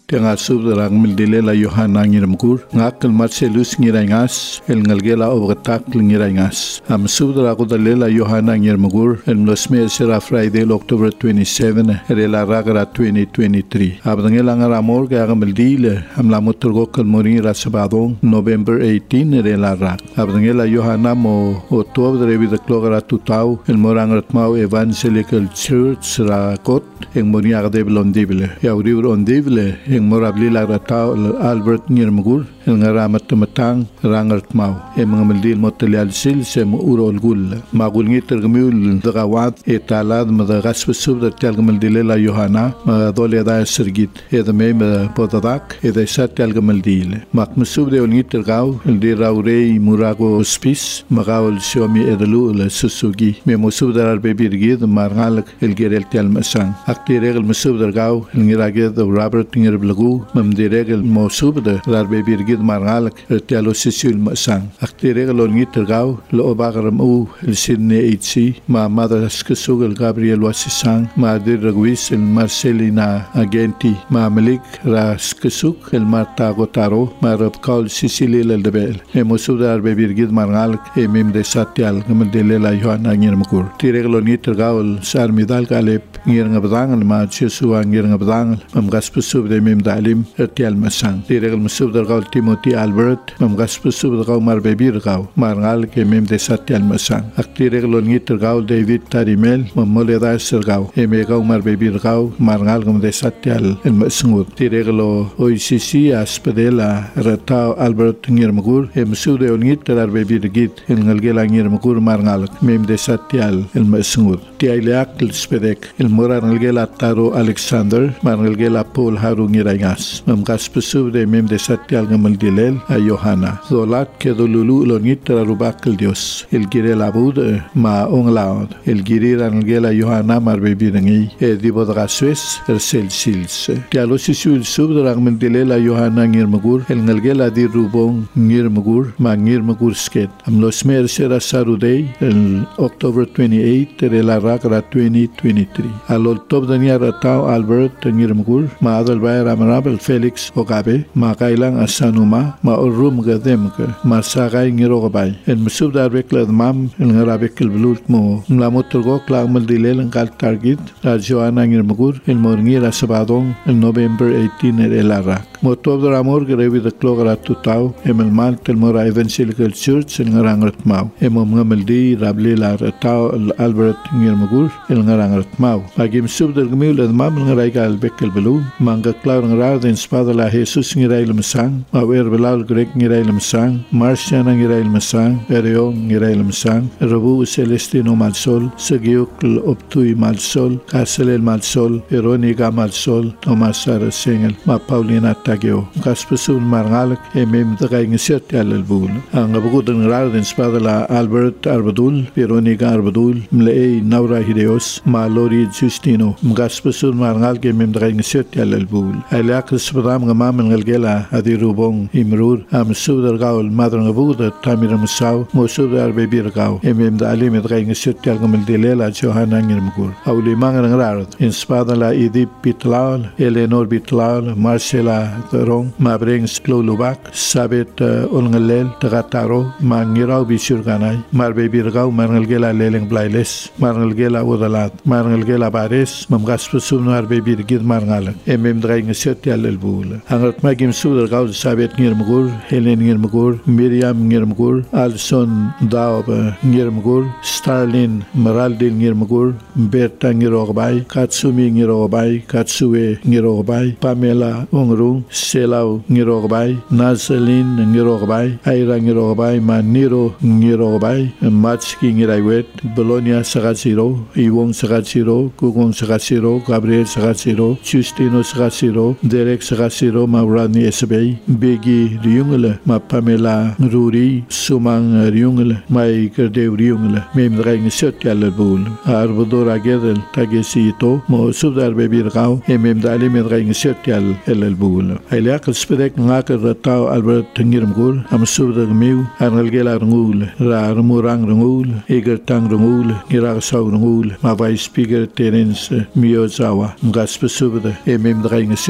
Tianga subdarang mildile la Yohana ngirmkur ngakal Marcelus ngirangas el ngalgela obgatak ngirangas am subdarago dalela Yohana ngirmkur el nosme sera Friday October 27 rela ragara 2023 abdangela ngaramor ga mildile am la motorgo kalmori rasabadong November 18 rela rak abdangela Yohana mo otob revi de klogara tutau el morangatmau Evangelical Church rakot en moriaga de blondibile ya uribro ondibile yang morabli laratau Albert ngirmgur el ngaramat matang rangart mau mengambil motelial sil sem urol gul magul ngiter gmiul dagawat etalad madagas besub tel gmildile la Yohana dole da sergit edme podadak edesat tel gmildile mak mesub de ngiter gau de raure murago spis magaul shomi edlu la susugi me mesub dar bebirgid margal el gerel tel masang aktirel mesub dar gau el ngirage Robert lagu memdiregel mosub de darbe birgid margal tialo sisul masang aktiregel ongi tergau lo bagaram u el sidne itsi ma madas kesugel Gabriel wasisang ma diragwis el Marcelina agenti ma malik ras kesuk el marta gotaro ma rabkal sisilil el debel e mosub darbe birgid margal e mem de satial gemdele la Yohana ngirmkur tiregel ongi tergau el sarmidal galep ngirngabdang ma chesu ngirngabdang mam gaspesub de mem dalim ertial masang tiregel mesub dargau Timothy Albert mam gaspesub dargau mar bebir gau margal ke mem de satial masang aktiregel ngit dargau David Tarimel mam moleda sergau eme gau mar bebir gau margal gum de satial el masungut tiregel OICC aspedela ratau Albert ngirmgur mesub de ngit dar bebir git el ngalgela ngirmgur margal mem de satial el masungut tiaileak spedek el morar ngalgela Taro Alexander margalgela Paul Harung ngirangas mamgas pesub de mem de satial gamal dilel a Yohana zolat ke dolulu lonit rubakal Dios el girel abud ma onglaud el girir angela Yohana mar bebirangi e dibodraswes el sils tialo sisul sub drang men dilel a Yohana ngirmagur el ngalgela di rubong ngirmagur ma ngirmagur sket am los mer sera sarudei el October 28 de la rakra 2023 alol top dania ratau Albert ngirmagur ma adal bayar amarabel Felix Ogabe ma kailang asanuma ma urum gadem ke ma sagay ngirogabay en mesub dar beklad mam en ngarabek el blut mo mlamot turgo klang maldilel en kal target la Joana ngirmagur en morngira sabadong en November 18 el arak motob dar amor grevi de klogara tutau em el mal tel mora Evangelical Church en ngarangat mau em ngameldi rabli la ratau Albert ngirmagur el ngarangat mau agim sub dar gmil el mam ngaray kal bekel belu manga klar ngar den spada la Jesus ngirail masang awer belal grek ngirail masang Marciana ngirail masang Erion ngirail masang Rabu Celestino Malsol Segiuk optui Malsol Casel Malsol Veronica Malsol Thomas Sarasengel ma Paulina Tageo kaspesul margalak emem dagay ngiset al bul ang abugud ngar den spada la Albert Arbadul Veronica Arbadul mlei Naura Hideos ma Lori Justino kaspesul margal ke mem dagay ngiset al bul alak spadam ngamam ngalgela adirubong imrur am subdar gaul madran abuda tamir musaw mo subdar bebir gaw emem da alim dagay ngiset al gamel dilela Johanna ngirmgur awli mangan ngarad in spada la Edith Pitlal Eleanor Pitlal Marcela Rong Mabrings Klolubak Sabet Olngalel Tagataro Mangiraw Bisurganay Marbebir gaw marngalgela leleng blailes marngalgela udalat marngalgela bares mamgaspasum marbebir gid marngal emem dagay ngiset al bul angat magim sudar gaw Sabet ngirmgur Helen ngirmgur Miriam ngirmgur Alson Daub ngirmgur Starlin Maraldil ngirmgur Berta ngirogbay Katsumi ngirogbay Katsue ngirogbay Pamela Ongrung Selau ngirogbay Nazalin ngirogbay Aira ngirogbay Maniro ngirogbay Matski ngiraiwet Bologna Sagaziro Iwong Sagaziro Kugong Sagaziro Gabriel Sagaziro Justino Sagaziro Derek Sagaziro Maurani Esbey Begi Riungele ma Pamela Ruri Sumang Riungele mai Kerdev Riungele mem drang set al bul arbodor agedel tagesito mo subdar bebir gaw mem dali med drang set al bul ailak spedek ngak ratau Albert ngirmgul am subdar miu arnalgela ngul ra murang ngul eger tang ngul ngira saw ngul ma vai speaker Terence Miyozawa ngas subda mem drang set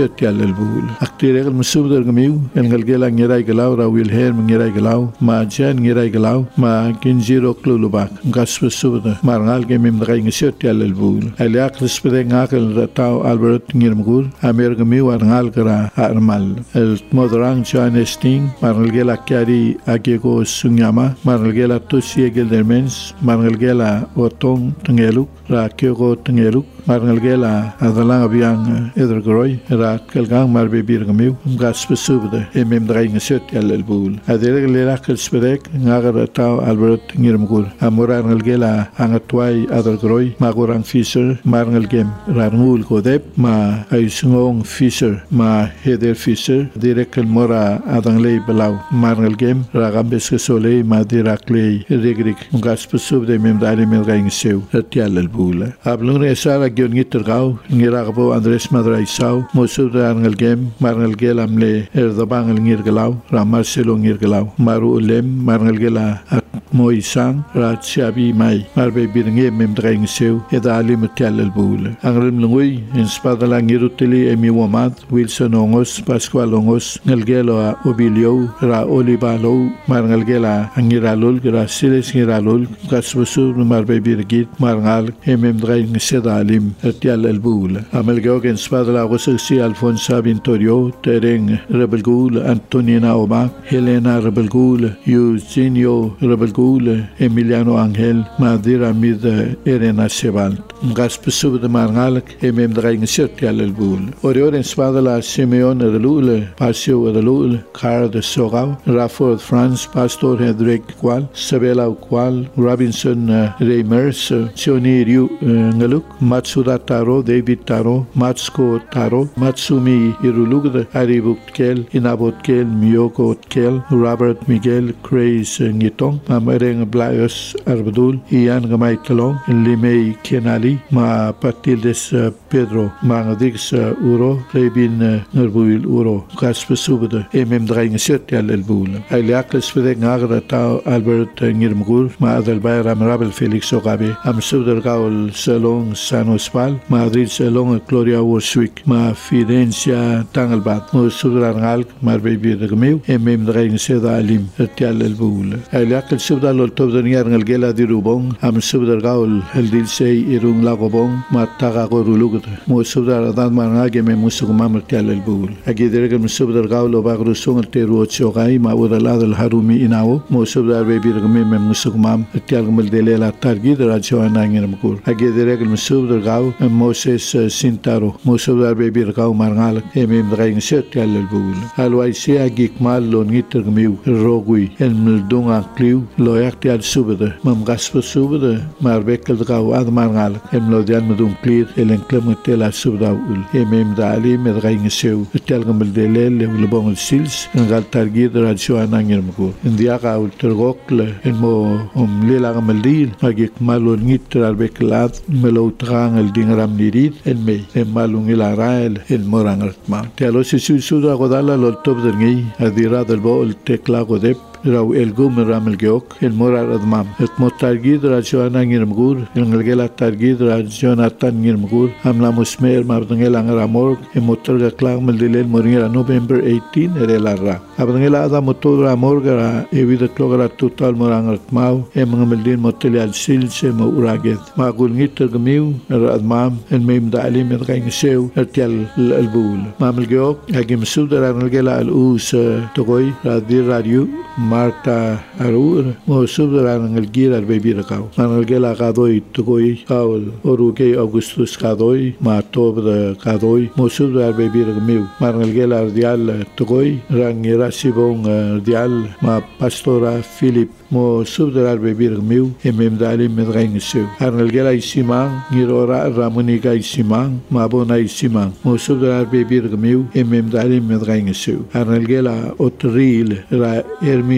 siot yal el bul aktirek musubder gmiu el galgela ngirai galaw ra Wilhelm ngirai galaw ma Jan ngirai galaw ma kinjiro klulubak gaspe subda marngal ge mem drai siot yal el bul aliak rispede ngakel ratau Albert ngirmgul amer gmiu arngal gra armal el modran Joan Sting marngal kyari agego sunyama marngal tosie geldermens marngal otong tengeluk ra kego tengeluk marngal adalang biang edergroy ra kelgang marbe birgmiu gaspe subda mem drai siot yal el bul adere lera kelspedek ngagar tau Albert ngirmgul amoran ngalgela angatwai edergroy magorang Fisher marngalgem ranul kodep ma aisungong Fisher ma heder Fisher direk mora adanglei belau marngalgem ragambes kesole ma diraklei regrik gaspe subda mem dai mem drai seu tial el bul ablun esara gion ngitergau ngiragbo Andres Madraisau mosubda ngalgem marngalgela amle erdabang ngirglau ra Marcelo ngirglau maru lem marngalgela at moisang ra chabi mai marbe birnge mem draing seu eda alim tial el bul angrim lungui in spadala ngirutili emi womad Wilson ongos Pascual ongos ngalgelo obilio ra olibalo marngalgela angiralul gra siles ngiralul gasbusu marbe birgit marngal mem draing seda alim tial el bul amelgo in spadala gosi Alfonso Vintorio tereng rebelgul Antonina Oma Helena rebelgul Eugenio rebelgul Emiliano Angel Madira mid Elena Sebald gaspe subde marngal mem draing siot yal el bul orior en spadala Simeon relul Pasio relul Car de Sorau Rafford France Pastor Hendrik Qual Sabela Qual Robinson Reimers Sioniru ngaluk Matsuda Taro David Taro Matsko Taro Matsumi Irulugde Aribukkel Inabotkel Miyokotkel Robert Miguel Craze Ngitong Mamereng Blaios Arbdul Ian Gamay Kalong Limei Kenali Ma Patildes Pedro Mangadix Uro Rebin Nerbuil Uro Gaspe Subde mem draing siot yal el bul aliakles fede ngagra tau Albert ngirmgul ma adelbay Ramrabel Felix Ogabe am subder gaul Salon San Ospal Madrid Salon Gloria Worswick ma Fidencia Tangelbat mo subder ngal marbe birgmeu mem draing seda alim tial el bul aliakles subda lol tobder ngar ngalgela dirubong am subder gaul el dilsei irung lagobong ma taga gorulugd mo subder dan marngage mem musugmam tial el bul agidere subder gaul bagrusung teru chogai ma udala del harumi inao mo subder be birgme mem musugmam tial gmel delela targid rajo nangirmkur agidere subder gaul Moses Sintaro mo subder be birgau marngal mem draing siot tial el bul alwaisi agikmal lon ngitergmiu rogui el mildunga kliu loyak tial subde mam gaspo subde marbekel gau ad marngal em lodian medum klir el enklem tela subda ul mem dali med draing seu tial gmel delel le bon sils ngal targid rajo nangirmkur india ga ultergokle en mo lela gameldin agikmal lon ngiter beklat meloutrang el dingram nirit en me en malung el arael el morangatma tialo se suda godala lol top dengi adira del bo el tekla godep raw el gum ramel geok el morar admam et motargid rajo nangirmkur ngalgela targid rajo natan ngirmkur amla musmer mardengel angramor en motorga klang meldilel moringa November 18 erelarra abangela ada motor amorga evida klogra total morangat mau mengameldin motel al silse mo uraget magul ngiter gmiu admam en mem dalim ergaing seu ertial al bul mamel geok agim sudara ngalgela al us togoy radio Marta Arur mo sudara ngalgira bebira kau ngalgela kadoy togoy kaul oruke Augustus kadoy ma tobre kadoy mo sudara bebira gmiu ngalgela dial togoy rangira sibong dial ma pastora Philip mo subderar bebir meu mem dali medrein seu ngalgela isimang ngirora ramonika isimang ma bona isimang mo subderar bebir meu mem dali medrein seu ngalgela otril ra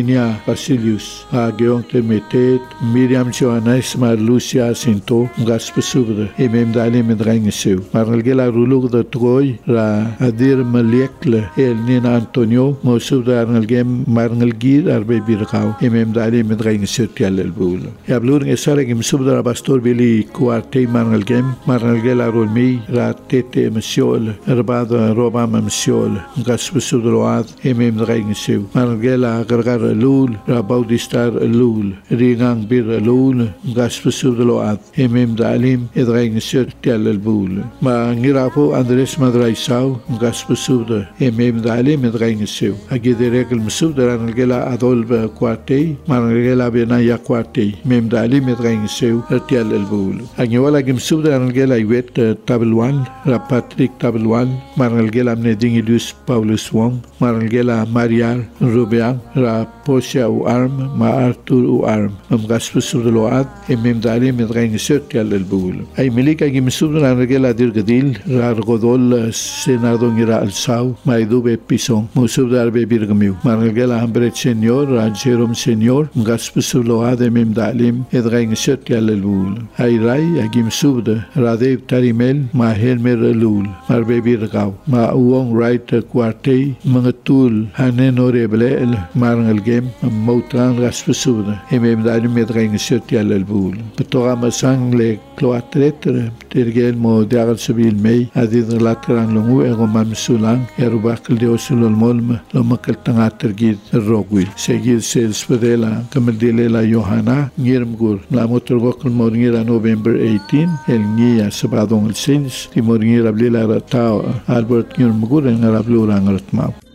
Virginia Basilius, Geong Termetet, Miriam Johanna Ismar Lucia Sinto, Gas Pesubda, Dali Medrangiseu. Marangela Rulug da Troy, Ra Adir Maliekle, El Nina Antonio, Mosubda Arnalgem, Marnalgir, Arbe Birkau, Dali Medrangiseu Tialel Bul. Yablur Esaragim Subda Pastor Billy Kuarte Marnalgem, Marangela Rolmi, Ra Tete Mesiol, Rabada Robama Mesiol, Gas Pesubda, Medrangiseu. Marangela Gargar Lul, Ra Baudistar Lul, Ringang Bir Lul, Gas Pesubda, Dalim, Edrangiseu Tialel Bul. Ma ngirapo Andres Madraisau, Gas Pesubda, Dalim Medrangiseu. Agideregel Mesubda Ranagela Adolba Quartei, Marangela Benaya Quartei, Dalim Medrangiseu, Tialel Bul. Agniwala Gimsubda Ranagela Iwet Tabelwan, Ra Patrick Tabelwan, Marangela Mnedingilius Paulus Wong, Marangela Mariar Rubiang, Ra Posia U Arm, Ma Arthur U Arm, Gas Pesubda Load, Dalim Medrangiseu Tialel Bul. Ay milika Gimsubda Ranagela Dirgadil, Ra Godol Senado Ngira Alsau, Maidube Pisong, Musubda Arbe Birgamiu, Marangela Hambret Senior, Ra Jerome Senior, Gas Pesubda Load, Dalim Medrangiseu Tialel Bul. Ay Rai Gimsubda, Radev Tarimel, Ma Helmer Lul, Marbe Birgau, Ma Uong Right Quartei, Mangatul, Hanenorable, Marangalgem, Mautran Gas Pesubda, Dalim Medrangiseu Tialel Bul. Petora Masang le Cloatretre, Tergel Mo Diagal Sabil May, Adid Latran Lungu, Egoman Sulang, Erubakal de Osulol Molma, Lomakal Tangatergid, Rogwil, Segil Sales Padela, Kamaldilela Johanna, Nirmgur, La Motorgokal Moringira November 18, El Nia Sabadong El Sins, Timoringira Blila Ratao, Albert Nirmgur, and Arablurang Ratmau.